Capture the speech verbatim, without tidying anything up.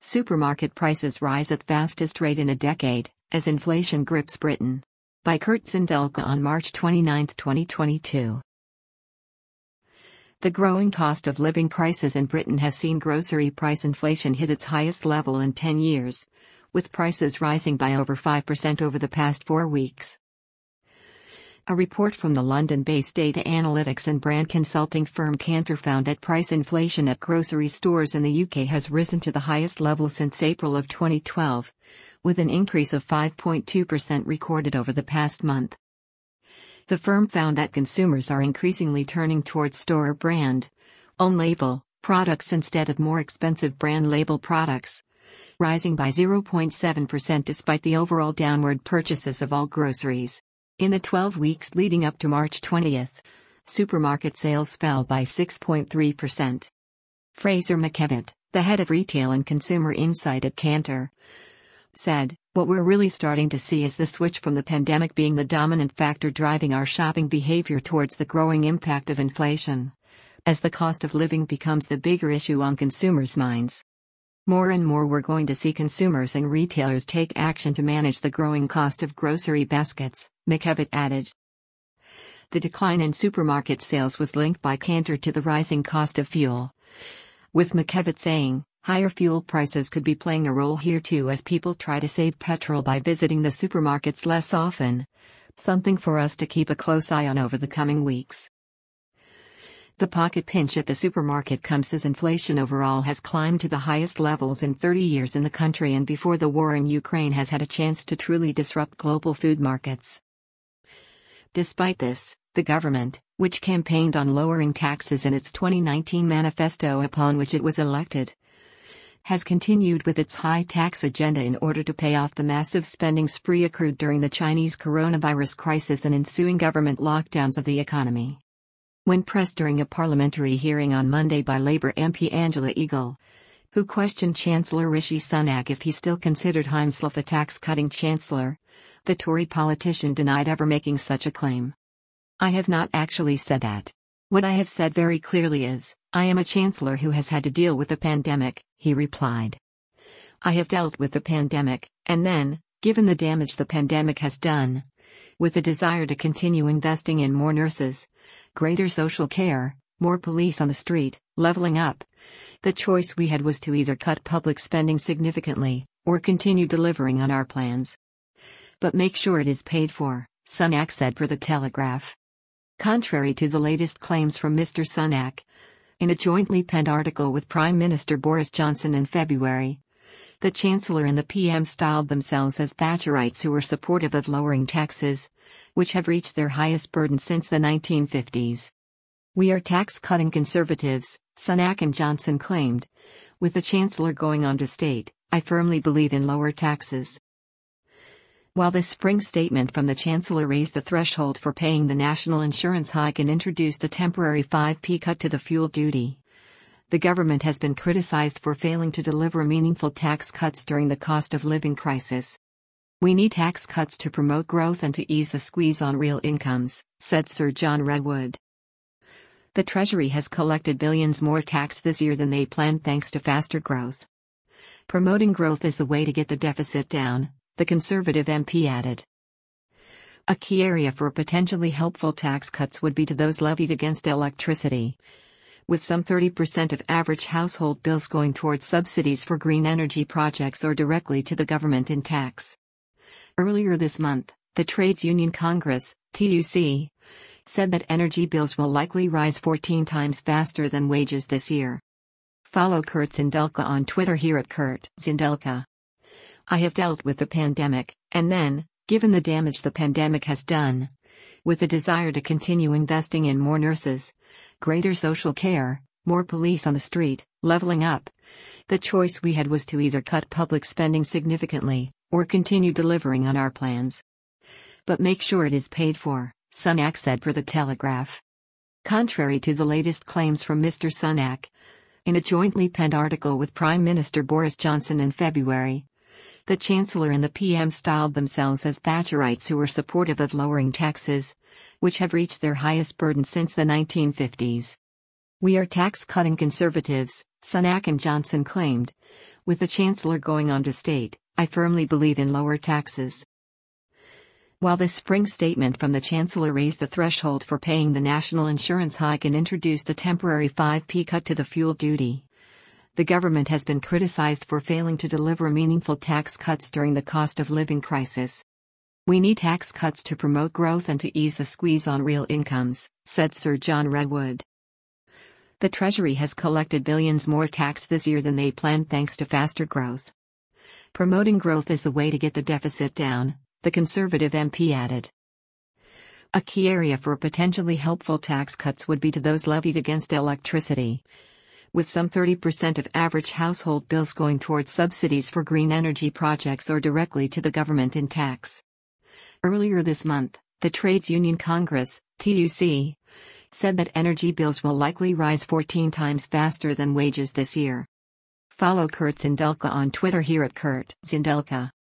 Supermarket prices rise at fastest rate in a decade, as inflation grips Britain. By Kurt Zindelka on March twenty-ninth, twenty twenty-two. The growing cost of living crisis in Britain has seen grocery price inflation hit its highest level in ten years, with prices rising by over five percent over the past four weeks. A report from the London-based data analytics and brand consulting firm Kantar found that price inflation at grocery stores in the U K has risen to the highest level since April of twenty twelve, with an increase of five point two percent recorded over the past month. The firm found that consumers are increasingly turning towards store brand, own label, products instead of more expensive brand label products, rising by zero point seven percent despite the overall downward purchases of all groceries. In the twelve weeks leading up to March twentieth, supermarket sales fell by six point three percent. Fraser McKevitt, the head of retail and consumer insight at Kantar, said, "What we're really starting to see is the switch from the pandemic being the dominant factor driving our shopping behavior towards the growing impact of inflation, as the cost of living becomes the bigger issue on consumers' minds. More and more we're going to see consumers and retailers take action to manage the growing cost of grocery baskets," McKevitt added. The decline in supermarket sales was linked by Kantar to the rising cost of fuel, with McKevitt saying, "Higher fuel prices could be playing a role here too as people try to save petrol by visiting the supermarkets less often, something for us to keep a close eye on over the coming weeks." The pocket pinch at the supermarket comes as inflation overall has climbed to the highest levels in thirty years in the country and before the war in Ukraine has had a chance to truly disrupt global food markets. Despite this, the government, which campaigned on lowering taxes in its twenty nineteen manifesto upon which it was elected, has continued with its high tax agenda in order to pay off the massive spending spree accrued during the Chinese coronavirus crisis and ensuing government lockdowns of the economy. When pressed during a parliamentary hearing on Monday by Labour M P Angela Eagle, who questioned Chancellor Rishi Sunak if he still considered himself a tax-cutting chancellor, the Tory politician denied ever making such a claim. "I have not actually said that. What I have said very clearly is, I am a chancellor who has had to deal with the pandemic," he replied. "I have dealt with the pandemic, and then, given the damage the pandemic has done, with the desire to continue investing in more nurses, greater social care, more police on the street, leveling up, the choice we had was to either cut public spending significantly, or continue delivering on our plans. But make sure it is paid for," Sunak said for The Telegraph. Contrary to the latest claims from Mister Sunak, in a jointly penned article with Prime Minister Boris Johnson in February, the Chancellor and the P M styled themselves as Thatcherites who were supportive of lowering taxes, which have reached their highest burden since the nineteen fifties. "We are tax-cutting conservatives," Sunak and Johnson claimed, with the Chancellor going on to state, "I firmly believe in lower taxes." While the spring statement from the Chancellor raised the threshold for paying the national insurance hike and introduced a temporary five p cut to the fuel duty, the government has been criticized for failing to deliver meaningful tax cuts during the cost of living crisis. "We need tax cuts to promote growth and to ease the squeeze on real incomes," said Sir John Redwood. The Treasury has collected billions more tax this year than they planned thanks to faster growth. "Promoting growth is the way to get the deficit down," the Conservative M P added. A key area for potentially helpful tax cuts would be to those levied against electricity, with some thirty percent of average household bills going towards subsidies for green energy projects or directly to the government in tax. Earlier this month, the Trades Union Congress, T U C, said that energy bills will likely rise fourteen times faster than wages this year. Follow Kurt Zindelka on Twitter here at Kurt Zindelka. "I have dealt with the pandemic, and then, given the damage the pandemic has done, with the desire to continue investing in more nurses, greater social care, more police on the street, leveling up, the choice we had was to either cut public spending significantly, or continue delivering on our plans. But make sure it is paid for," Sunak said for The Telegraph. Contrary to the latest claims from Mister Sunak, in a jointly penned article with Prime Minister Boris Johnson in February, the Chancellor and the P M styled themselves as Thatcherites who were supportive of lowering taxes, which have reached their highest burden since the nineteen fifties. "We are tax-cutting conservatives," Sunak and Johnson claimed, With the Chancellor going on to state, "I firmly believe in lower taxes." While the spring statement from the Chancellor raised the threshold for paying the national insurance hike and introduced a temporary five p cut to the fuel duty, the government has been criticized for failing to deliver meaningful tax cuts during the cost of living crisis. "We need tax cuts to promote growth and to ease the squeeze on real incomes," said Sir John Redwood. The Treasury has collected billions more tax this year than they planned thanks to faster growth. "Promoting growth is the way to get the deficit down," the Conservative M P added. A key area for potentially helpful tax cuts would be to those levied against electricity, with some thirty percent of average household bills going towards subsidies for green energy projects or directly to the government in tax. Earlier this month, the Trades Union Congress, T U C, said that energy bills will likely rise fourteen times faster than wages this year. Follow Kurt Zindelka on Twitter here at Kurt Zindelka.